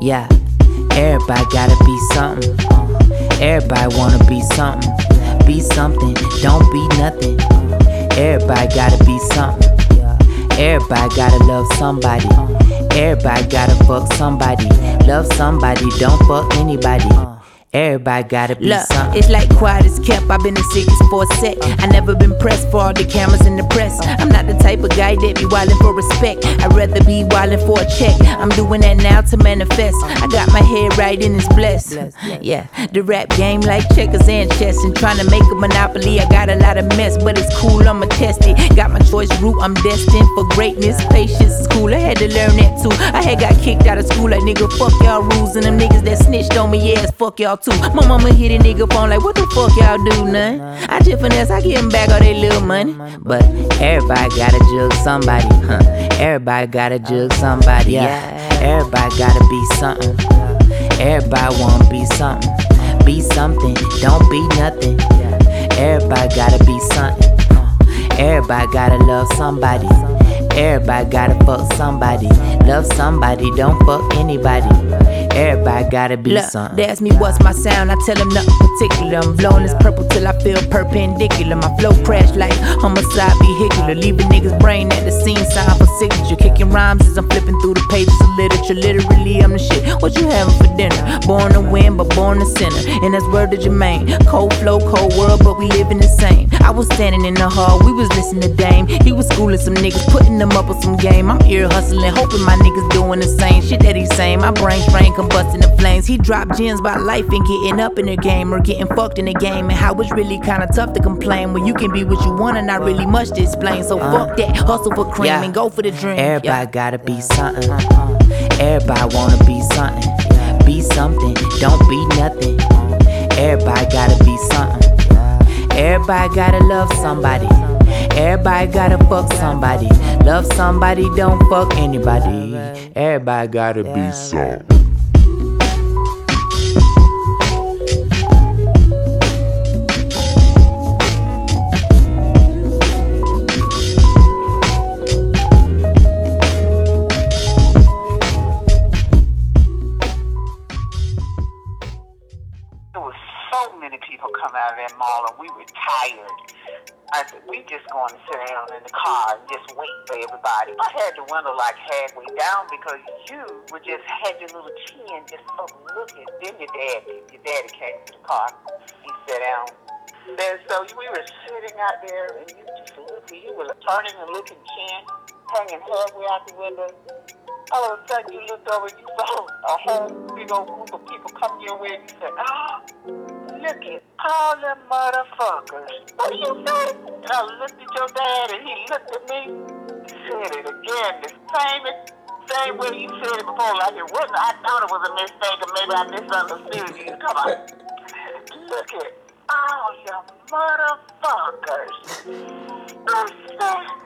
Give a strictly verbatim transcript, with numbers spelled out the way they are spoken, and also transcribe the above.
Yeah, everybody gotta be something. Everybody wanna be something. Be something, don't be nothing. Everybody gotta be something. Everybody gotta love somebody. Everybody gotta fuck somebody. Love somebody, don't fuck anybody. Everybody gotta be Look, something. it's like quiet as kept. I've been the sickest for a sec. I never been pressed for all the cameras in the press. I'm not the type of guy that be wildin' for respect. I'd rather be wildin' for a check. I'm doing that now to manifest. I got my head right and it's blessed. Yeah, the rap game like checkers and chess. And trying to make a monopoly, I got a lot of mess, but it's cool, I'ma test it. Got my choice route, I'm destined for greatness. Patience is cool, I had to learn that too. I had got kicked out of school like nigga, fuck y'all rules. And them niggas that snitched on me, yes, fuck y'all too. My mama hit a nigga phone like, what the fuck y'all do, none? I just finesse, I get them back all they little money. But everybody gotta jug somebody, huh? Everybody gotta jug somebody, yeah. Everybody gotta be something. Everybody wanna be something. Be something, don't be nothing. Everybody gotta be something. Everybody gotta love somebody. Everybody gotta fuck somebody. Love somebody, don't fuck anybody. Everybody gotta be Look, something. they ask me what's my sound, I tell them nothing particular. I'm blowing this purple till I feel perpendicular. My flow crash like homicide vehicular, leaving niggas' brain at the scene, sign for signature. Kicking rhymes as I'm flipping through the pages of literature. Literally, I'm the shit. What you having for dinner? Born to win, but born to sinner. And that's word to Jermaine. Cold flow, cold world, but we living the same. I was standing in the hall, we was listening to Dame. He was schooling some niggas, putting them up with some game. I'm ear hustling, hoping my niggas doing the same shit that he's saying. My brain strain combusting the flames. He dropped gems about life and getting up in the game or getting fucked in the game, and how it's really kinda tough to complain when you can be what you want and not really much to explain. So uh, fuck that, hustle for cream yeah. and go for the dream. Everybody yeah. gotta be something. Everybody wanna be something. Be something, don't be nothing. Everybody gotta be something. Everybody gotta love somebody. Everybody gotta fuck somebody. Love somebody, don't fuck anybody. Everybody gotta be something. There was so many people come out of that mall and we were tired. I said, we just going to sit down in the car and just wait for everybody. I had the window like halfway down because you would just had your little chin just up looking. Then your daddy, your daddy came to the car. He sat down. And so we were sitting out there and you just looking. You were turning and looking chin, hanging halfway out the window. All of a sudden you looked over and you saw a whole big old group of people coming your way and you said, ah, look at all them motherfuckers. What do you say? And I looked at your dad and he looked at me. He said it again, the same, same way you said it before. Like it wasn't, I thought it was a mistake or maybe I misunderstood you. Come on. Look at all you motherfuckers. I said,